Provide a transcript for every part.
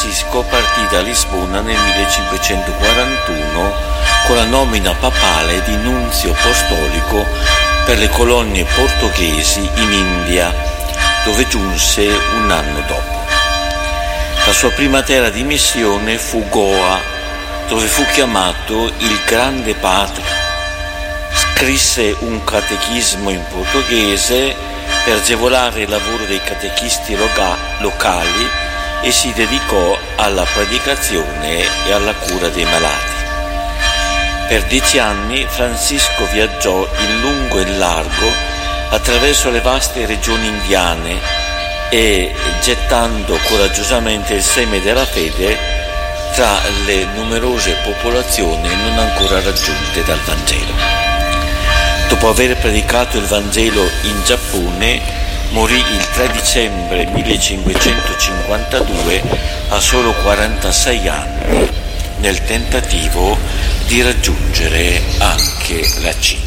Francesco partì da Lisbona nel 1541 con la nomina papale di nunzio apostolico per le colonie portoghesi in India, dove giunse un anno dopo. La sua prima terra di missione fu Goa, dove fu chiamato il Grande Padre. Scrisse un catechismo in portoghese per agevolare il lavoro dei catechisti locali e si dedicò alla predicazione e alla cura dei malati. Per 10 anni Francisco viaggiò in lungo e in largo attraverso le vaste regioni indiane e gettando coraggiosamente il seme della fede tra le numerose popolazioni non ancora raggiunte dal Vangelo. Dopo aver predicato il Vangelo in Giappone, morì il 3 dicembre 1552 a solo 46 anni, nel tentativo di raggiungere anche la Cina.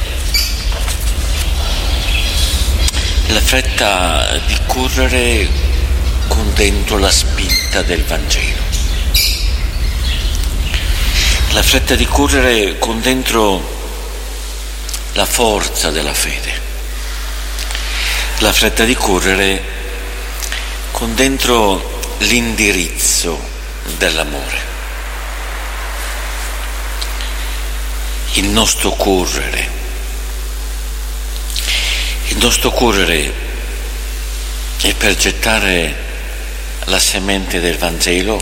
La fretta di correre con dentro la spinta del Vangelo. La fretta di correre con dentro la forza della fede. La fretta di correre con dentro l'indirizzo dell'amore. Il nostro correre è per gettare la semente del Vangelo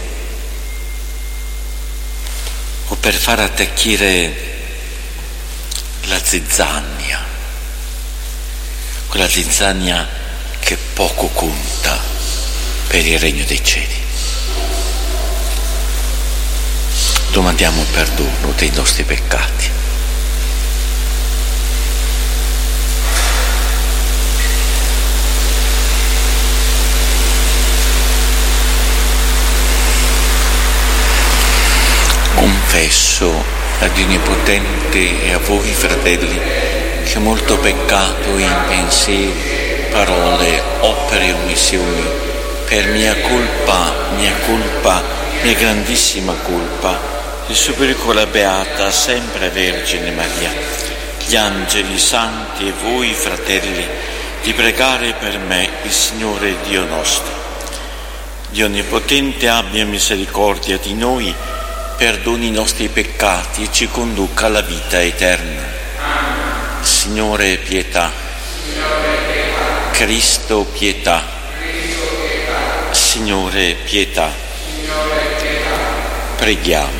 o per far attecchire la zizzania, quella zizzania che poco conta per il regno dei cieli. Domandiamo perdono dei nostri peccati. Confesso a Dio Onnipotente e a voi, fratelli, che molto peccato in pensieri, parole, opere e omissioni, per mia grandissima colpa, e supplico la Beata sempre Vergine Maria, gli angeli, i santi e voi, fratelli, di pregare per me il Signore Dio nostro. Dio Onnipotente abbia misericordia di noi, perdoni i nostri peccati e ci conduca alla vita eterna. Signore, pietà. Cristo, pietà. Signore, pietà. Preghiamo.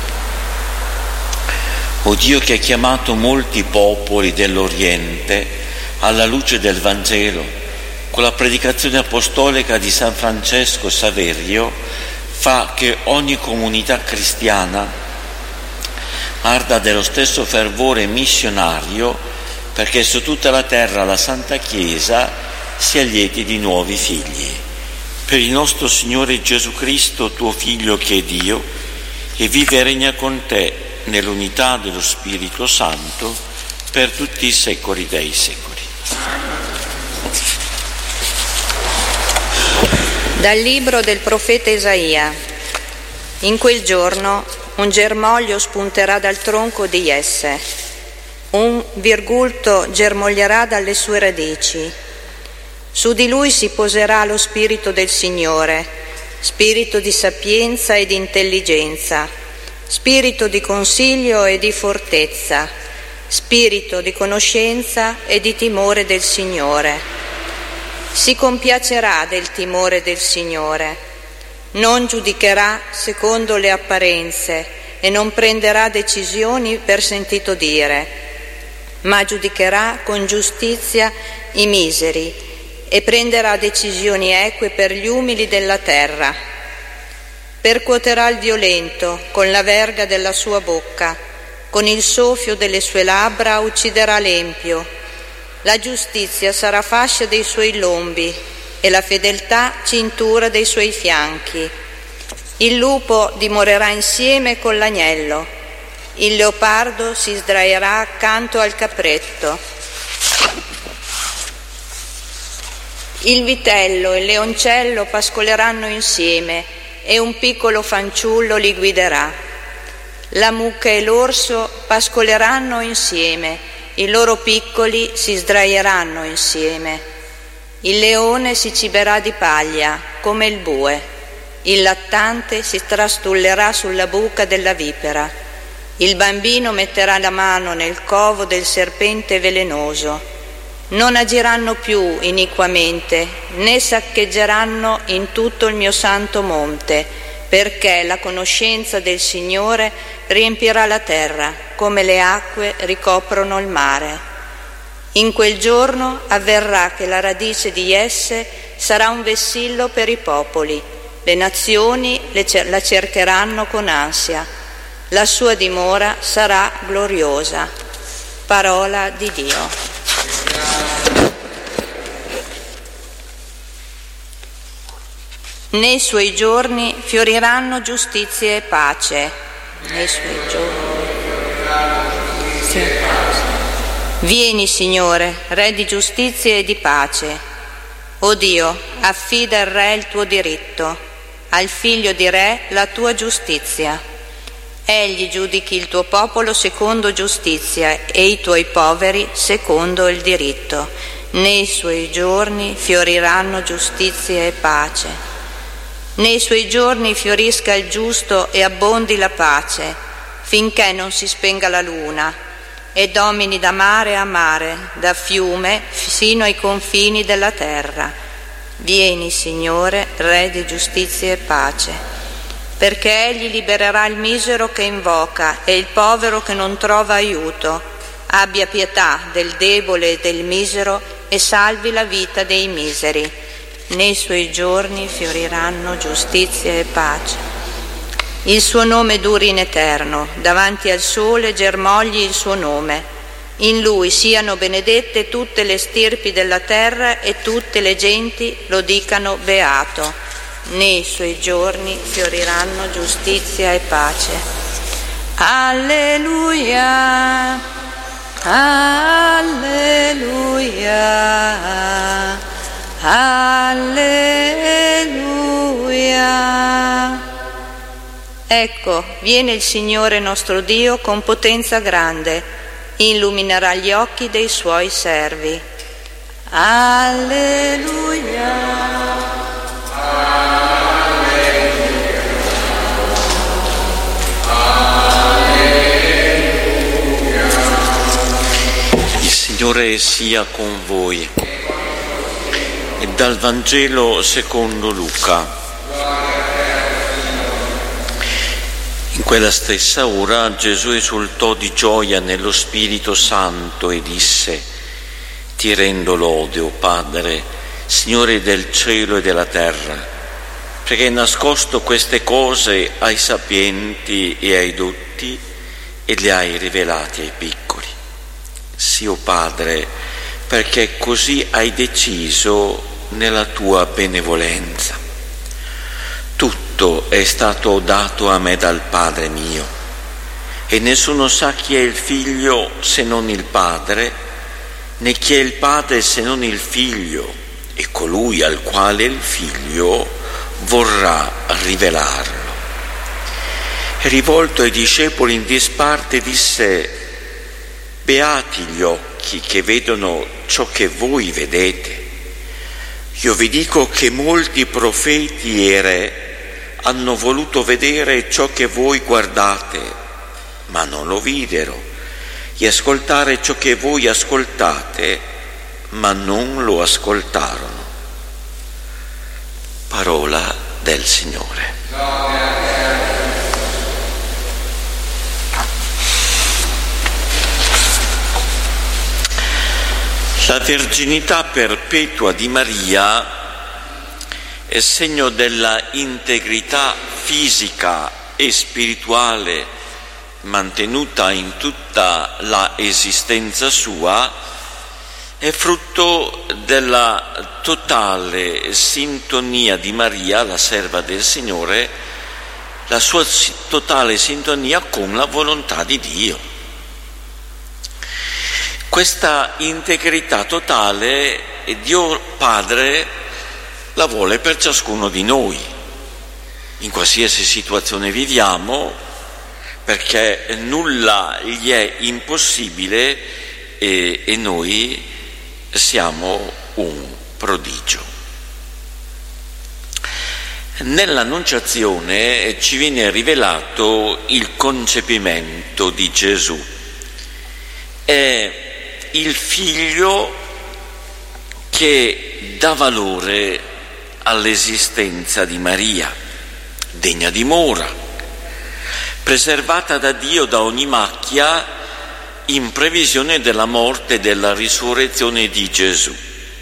O Dio, che ha chiamato molti popoli dell'Oriente alla luce del Vangelo, con la predicazione apostolica di San Francesco Saverio, fa che ogni comunità cristiana arda dello stesso fervore missionario, perché su tutta la terra la Santa Chiesa sia lieti di nuovi figli. Per il nostro Signore Gesù Cristo, tuo Figlio, che è Dio, e vive e regna con te nell'unità dello Spirito Santo per tutti i secoli dei secoli. Dal libro del profeta Isaia. In quel giorno un germoglio spunterà dal tronco di Jesse, un virgulto germoglierà dalle sue radici. Su di lui si poserà lo spirito del Signore, spirito di sapienza e di intelligenza, spirito di consiglio e di fortezza, spirito di conoscenza e di timore del Signore. Si compiacerà del timore del Signore, non giudicherà secondo le apparenze e non prenderà decisioni per sentito dire, ma giudicherà con giustizia i miseri e prenderà decisioni eque per gli umili della terra. Percuoterà il violento con la verga della sua bocca, con il soffio delle sue labbra ucciderà l'empio. La giustizia sarà fascia dei suoi lombi e la fedeltà cintura dei suoi fianchi. Il lupo dimorerà insieme con l'agnello, il leopardo si sdraierà accanto al capretto. Il vitello e il leoncello pascoleranno insieme e un piccolo fanciullo li guiderà. La mucca e l'orso pascoleranno insieme, i loro piccoli si sdraieranno insieme. Il leone si ciberà di paglia come il bue, il lattante si trastullerà sulla buca della vipera, il bambino metterà la mano nel covo del serpente velenoso. Non agiranno più iniquamente, né saccheggeranno in tutto il mio santo monte, perché la conoscenza del Signore riempirà la terra, come le acque ricoprono il mare. In quel giorno avverrà che la radice di esse sarà un vessillo per i popoli, le nazioni la cercheranno con ansia, la sua dimora sarà gloriosa. Parola di Dio. Nei suoi giorni fioriranno giustizia e pace. Nei suoi giorni. Sì. Vieni, Signore, Re di giustizia e di pace. O Dio, affida al Re il tuo diritto, al figlio di Re la tua giustizia. Egli giudichi il tuo popolo secondo giustizia e i tuoi poveri secondo il diritto. Nei suoi giorni fioriranno giustizia e pace. Nei suoi giorni fiorisca il giusto e abbondi la pace, finché non si spenga la luna, e domini da mare a mare, da fiume sino ai confini della terra. Vieni, Signore, Re di giustizia e pace, perché Egli libererà il misero che invoca e il povero che non trova aiuto. Abbia pietà del debole e del misero e salvi la vita dei miseri. Nei suoi giorni fioriranno giustizia e pace. Il suo nome duri in eterno, davanti al sole germogli il suo nome. In lui siano benedette tutte le stirpi della terra e tutte le genti lo dicano beato. Nei suoi giorni fioriranno giustizia e pace. Alleluia, alleluia. Alleluia. Ecco, viene il Signore nostro Dio con potenza grande, illuminerà gli occhi dei suoi servi. Alleluia. Il Signore sia con voi. E dal Vangelo secondo Luca. In quella stessa ora Gesù esultò di gioia nello Spirito Santo e disse: Ti rendo lode, o Padre, Signore del cielo e della terra, perché hai nascosto queste cose ai sapienti e ai dotti e le hai rivelate ai piccoli. Sì, o Padre, perché così hai deciso nella tua benevolenza. Tutto è stato dato a me dal Padre mio, e nessuno sa chi è il Figlio se non il Padre, né chi è il Padre se non il Figlio, e colui al quale il Figlio vorrà rivelarlo. E rivolto ai discepoli in disparte disse: Beati gli occhi che vedono ciò che voi vedete. Io vi dico che molti profeti e re hanno voluto vedere ciò che voi guardate, ma non lo videro, e ascoltare ciò che voi ascoltate, ma non lo ascoltarono. Parola del Signore. La verginità perpetua di Maria è segno della integrità fisica e spirituale mantenuta in tutta la esistenza sua, è frutto della totale sintonia di Maria, la serva del Signore, la sua totale sintonia con la volontà di Dio. Questa integrità totale Dio Padre la vuole per ciascuno di noi. in qualsiasi situazione viviamo, perché nulla gli è impossibile e noi siamo un prodigio. Nell'Annunciazione ci viene rivelato il concepimento di Gesù. È il figlio che dà valore all'esistenza di Maria, degna dimora, preservata da Dio da ogni macchia in previsione della morte e della risurrezione di Gesù.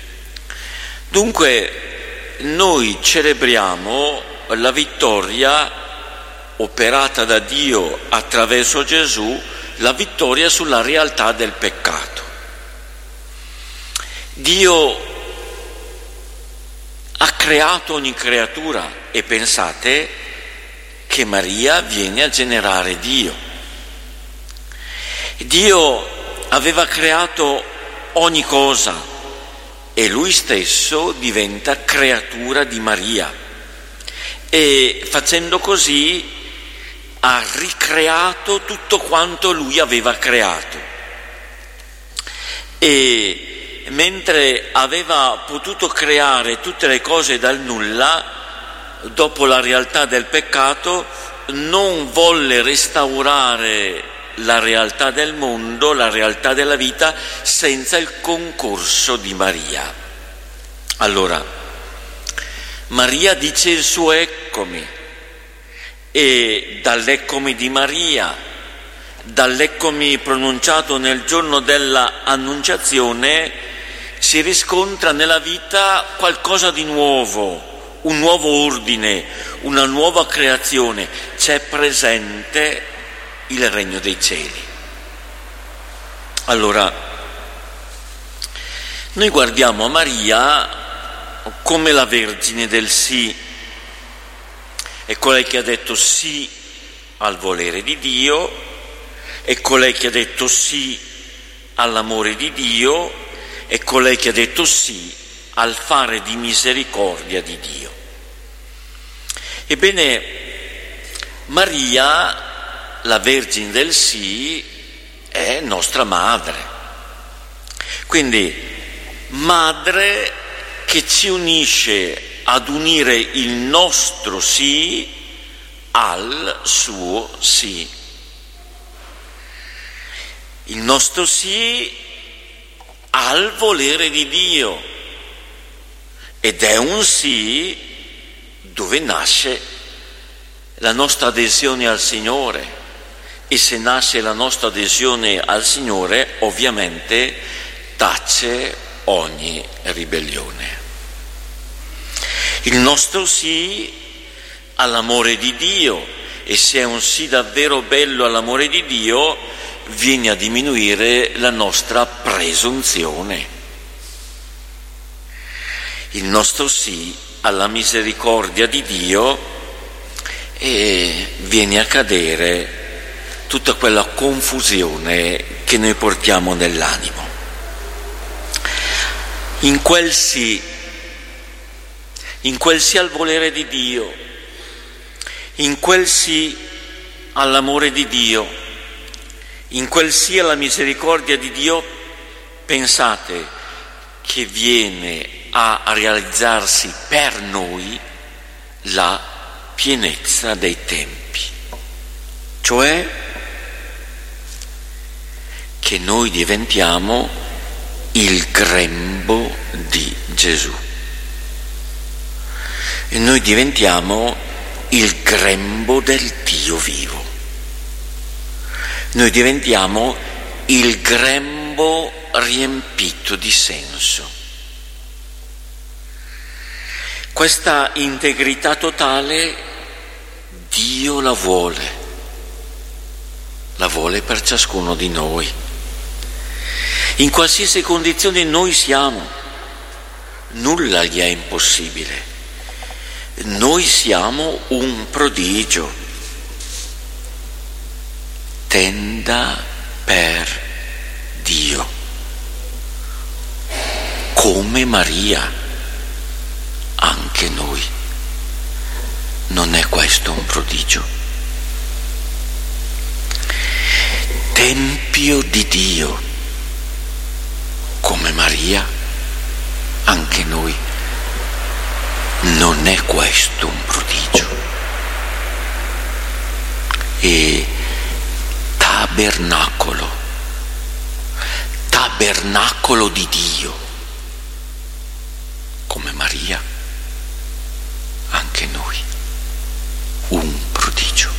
Dunque noi celebriamo la vittoria operata da Dio attraverso Gesù, la vittoria sulla realtà del peccato. Dio ha creato ogni creatura e pensate che Maria viene a generare Dio. Dio aveva creato ogni cosa e lui stesso diventa creatura di Maria e facendo così ha ricreato tutto quanto lui aveva creato. E mentre aveva potuto creare tutte le cose dal nulla, dopo la realtà del peccato non volle restaurare la realtà del mondo, la realtà della vita, senza il concorso di Maria. Allora, Maria dice il suo eccomi, e dall'eccomi di Maria, dall'eccomi pronunciato nel giorno della Annunciazione, si riscontra nella vita qualcosa di nuovo, un nuovo ordine, una nuova creazione. C'è presente il regno dei cieli. Allora, noi guardiamo Maria come la Vergine del sì, è colei che ha detto sì al volere di Dio, è colei che ha detto sì all'amore di Dio, è colei che ha detto sì al fare di misericordia di Dio. Ebbene, Maria, la Vergine del sì, è nostra madre. Quindi, madre che ci unisce ad unire il nostro sì al suo sì. Il nostro sì al volere di Dio. Ed è un sì dove nasce la nostra adesione al Signore. E se nasce la nostra adesione al Signore, ovviamente tace ogni ribellione. Il nostro sì all'amore di Dio, e se è un sì davvero bello all'amore di Dio, viene a diminuire la nostra presunzione. Il nostro sì alla misericordia di Dio, e viene a cadere tutta quella confusione che noi portiamo nell'animo. In quel sì al volere di Dio, in quel sì all'amore di Dio, in quel sì alla misericordia di Dio, pensate che viene a realizzarsi per noi la pienezza dei tempi, cioè che noi diventiamo il grembo di Gesù e noi diventiamo il grembo del Dio vivo, noi diventiamo il grembo riempito di senso. Questa integrità totale Dio la vuole per ciascuno di noi. In qualsiasi condizione noi siamo, nulla gli è impossibile. Noi siamo un prodigio, tenda per Dio, come Maria, anche noi. non è questo un prodigio? Tempio di Dio, come Maria, anche noi, non è questo un prodigio? E tabernacolo di Dio, come Maria, anche noi, un prodigio.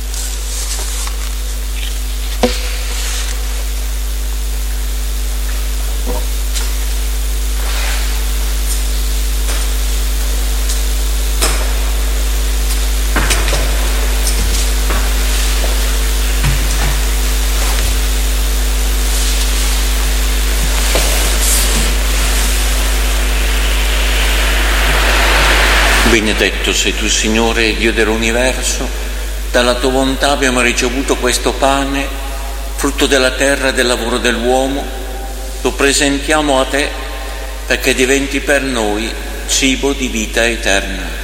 Benedetto sei tu, Signore, Dio dell'universo, dalla tua bontà abbiamo ricevuto questo pane, frutto della terra e del lavoro dell'uomo, lo presentiamo a te perché diventi per noi cibo di vita eterna.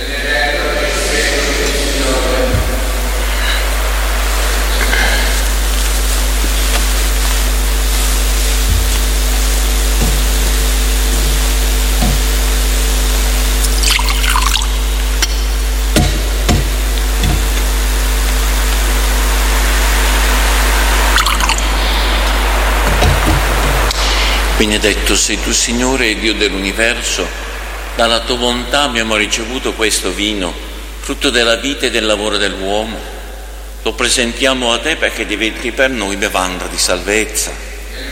Benedetto sei tu, Signore, Dio dell'universo, dalla tua bontà abbiamo ricevuto questo vino, frutto della vita e del lavoro dell'uomo. Lo presentiamo a te perché diventi per noi bevanda di salvezza.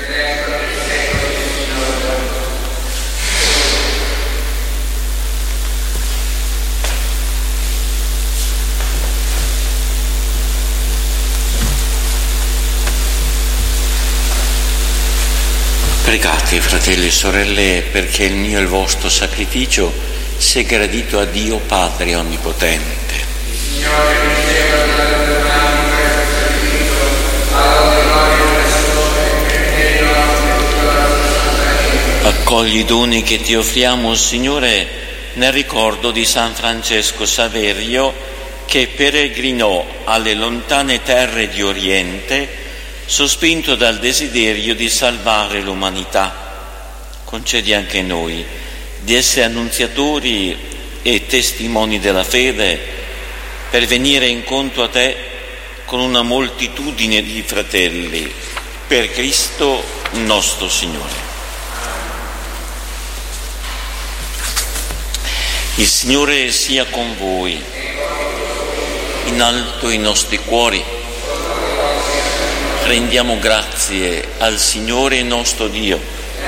Pregate, fratelli e sorelle, perché il mio e il vostro sacrificio sia gradito a Dio Padre Onnipotente. Signore, riceva dalle tue mani questo sacrificio, alla gloria del suo nome e alla santa. Accogli i doni che ti offriamo, Signore, nel ricordo di San Francesco Saverio, che peregrinò alle lontane terre di Oriente, sospinto dal desiderio di salvare l'umanità. Concedi anche a noi di essere annunziatori e testimoni della fede per venire incontro a te con una moltitudine di fratelli, per Cristo nostro Signore. Il Signore sia con voi, in alto i nostri cuori. Rendiamo grazie al Signore nostro Dio.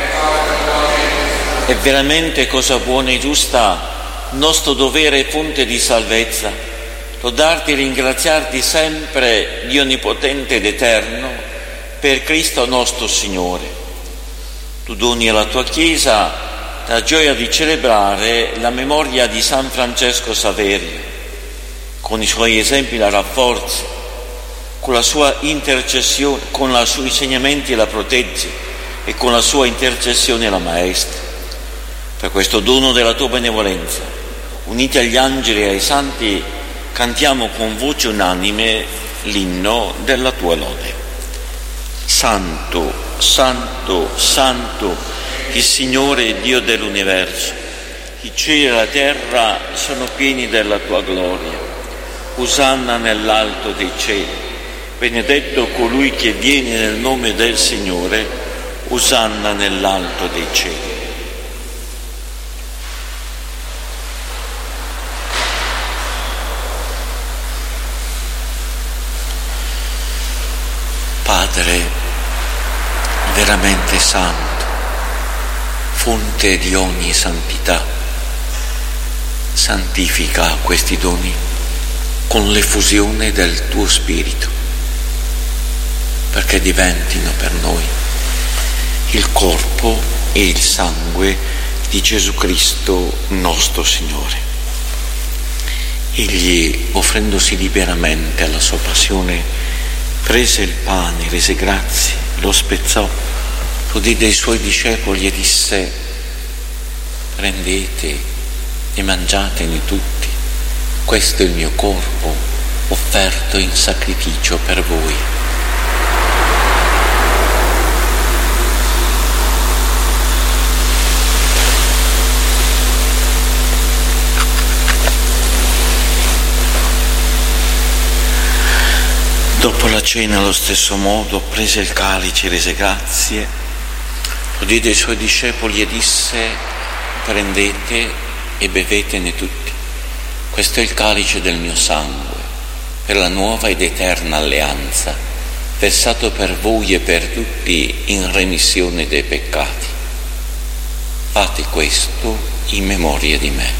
È veramente cosa buona e giusta, nostro dovere e fonte di salvezza, lodarti e ringraziarti sempre, Dio onnipotente ed eterno, per Cristo nostro Signore. Tu doni alla tua Chiesa la gioia di celebrare la memoria di San Francesco Saverio. Con i suoi esempi la rafforzi, con la sua intercessione, con i suoi insegnamenti la proteggi e con la sua intercessione la maestri. Per questo dono della tua benevolenza, uniti agli angeli e ai santi, cantiamo con voce unanime l'inno della tua lode. Santo, Santo, Santo, il Signore Dio dell'universo, i cieli e la terra sono pieni della tua gloria. Osanna nell'alto dei cieli. Benedetto colui che viene nel nome del Signore, osanna nell'alto dei cieli. Padre veramente santo, fonte di ogni santità, santifica questi doni con l'effusione del tuo Spirito, perché diventino per noi il corpo e il sangue di Gesù Cristo nostro Signore. Egli, offrendosi liberamente alla sua passione, prese il pane, rese grazie, lo spezzò, lo diede ai suoi discepoli e disse: prendete e mangiatene tutti, Questo è il mio corpo offerto in sacrificio per voi. Dopo la cena, allo stesso modo, prese il calice, rese grazie, lo diede ai suoi discepoli e disse: prendete e bevetene tutti. Questo è il calice del mio sangue, per la nuova ed eterna alleanza, versato per voi e per tutti in remissione dei peccati. Fate questo in memoria di me.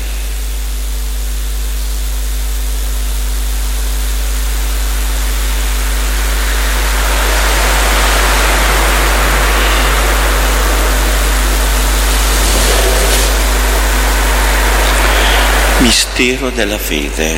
Mistero della fede.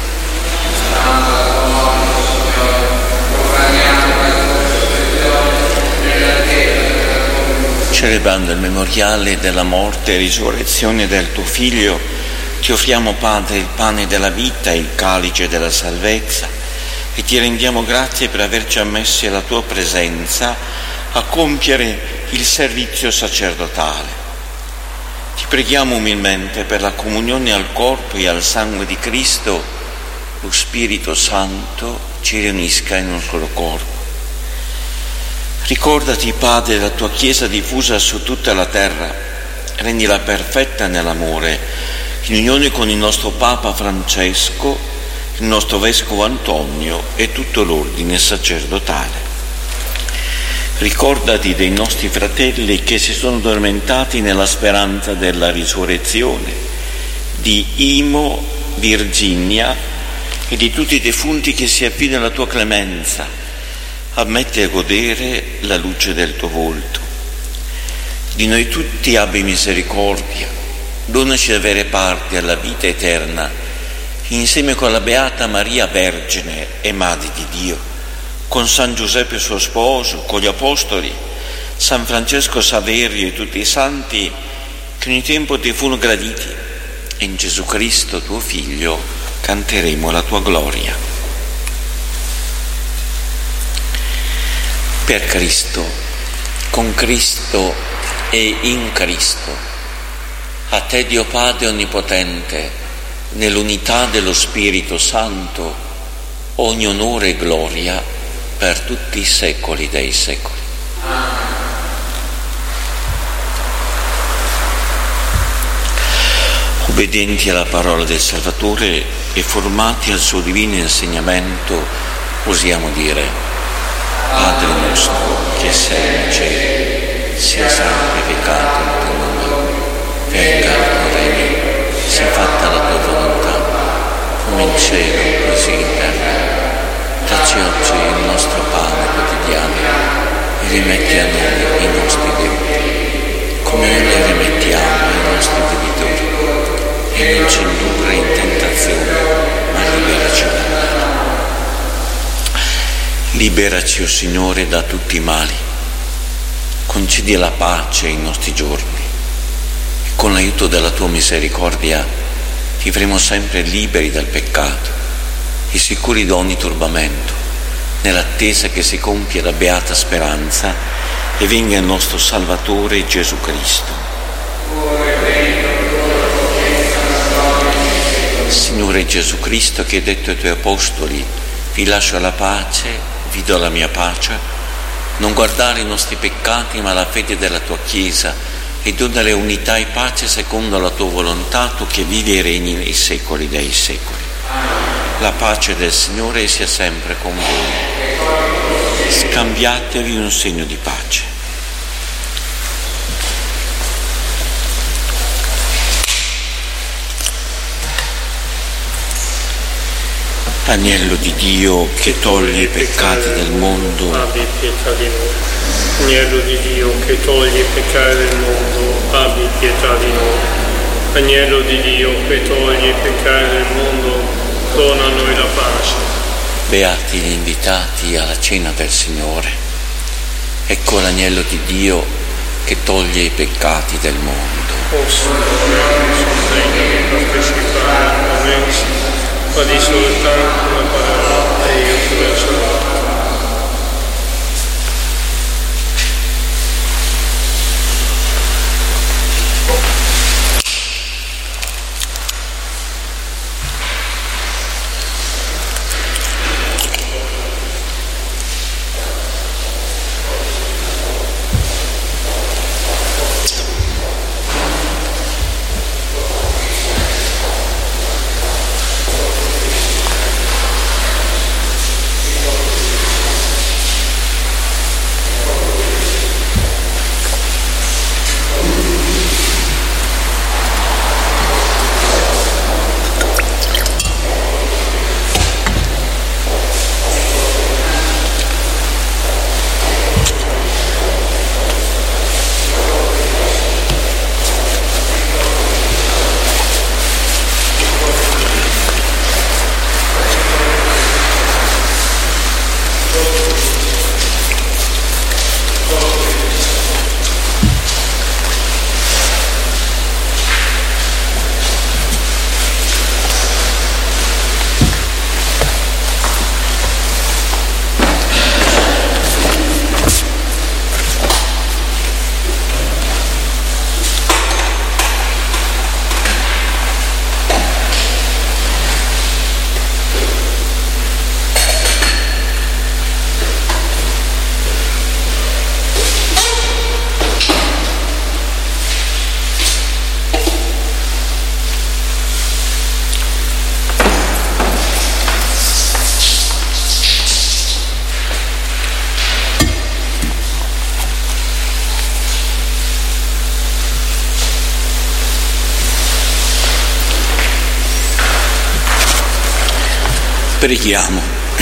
Celebrando il memoriale della morte e risurrezione del tuo Figlio, ti offriamo, Padre, il pane della vita e il calice della salvezza e ti rendiamo grazie per averci ammessi alla tua presenza a compiere il servizio sacerdotale. Ti preghiamo umilmente per la comunione al corpo e al sangue di Cristo, lo Spirito Santo ci riunisca in un solo corpo. Ricordati, Padre, della tua Chiesa diffusa su tutta la terra, rendila perfetta nell'amore, in unione con il nostro Papa Francesco, il nostro Vescovo Antonio e tutto l'ordine sacerdotale. Ricordati dei nostri fratelli che si sono addormentati nella speranza della risurrezione, di Imo, Virginia e di tutti i defunti che si affidano alla tua clemenza. Ammetti a godere la luce del tuo volto. Di noi tutti abbi misericordia, donaci di avere parte alla vita eterna, insieme con la Beata Maria Vergine e Madre di Dio, con San Giuseppe suo sposo, con gli Apostoli, San Francesco Saverio e tutti i santi che ogni tempo ti furono graditi, e in Gesù Cristo tuo Figlio canteremo la tua gloria. Per Cristo, con Cristo e in Cristo, a te Dio Padre Onnipotente, nell'unità dello Spirito Santo, ogni onore e gloria per tutti i secoli dei secoli. Obbedienti alla parola del Salvatore e formati al suo divino insegnamento, osiamo dire: Padre nostro che sei nei cieli, sia santificato il tuo nome, venga il tuo regno, sia fatta la tua volontà, come in cielo così in terra. Dacci oggi il nostro pane quotidiano e rimetti a noi i nostri debiti, come noi li rimettiamo ai nostri debitori, e non ci indurre in tentazione, ma liberaci dal male. Liberaci, o Signore, da tutti i mali, concedi la pace ai nostri giorni, e con l'aiuto della tua misericordia vivremo sempre liberi dal peccato e sicuri da ogni turbamento, nell'attesa che si compia la beata speranza e venga il nostro Salvatore Gesù Cristo. Signore Gesù Cristo, che hai detto ai tuoi apostoli: vi lascio la pace, vi do la mia pace, non guardare i nostri peccati ma la fede della tua Chiesa, e donale unità e pace secondo la tua volontà, tu che vivi e regni nei secoli dei secoli. La pace del Signore sia sempre con voi. Scambiatevi un segno di pace. Agnello di Dio che toglie i peccati del mondo, abbi pietà di noi. Agnello di Dio che toglie i peccati del mondo, abbi pietà di noi. Agnello di Dio che toglie i peccati del mondo, dona a noi la pace. Beati gli invitati alla cena del Signore. Ecco l'agnello di Dio che toglie i peccati del mondo. O Signore, non sono degno di partecipare al mensa, ma di soltanto una parola e io sarò salvato. Preghiamo.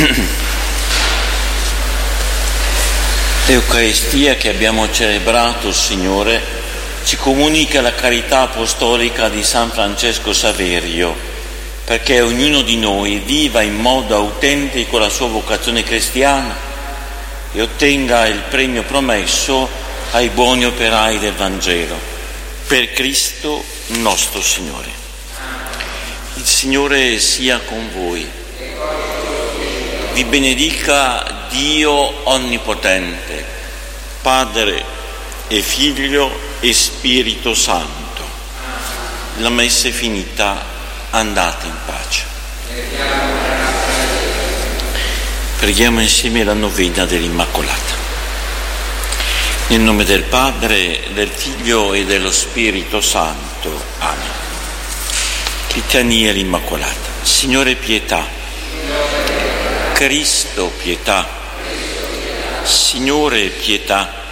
L'Eucaristia che abbiamo celebrato, Signore, ci comunica la carità apostolica di San Francesco Saverio, perché ognuno di noi viva in modo autentico la sua vocazione cristiana e ottenga il premio promesso ai buoni operai del Vangelo. Per Cristo nostro Signore. Il Signore sia con voi. Vi benedica Dio Onnipotente, Padre e Figlio e Spirito Santo. La messa è finita, andate in pace. Preghiamo insieme la novena dell'Immacolata. Nel nome del Padre, del Figlio e dello Spirito Santo. Amen. Litania l'Immacolata. Signore pietà. Cristo pietà. Signore pietà.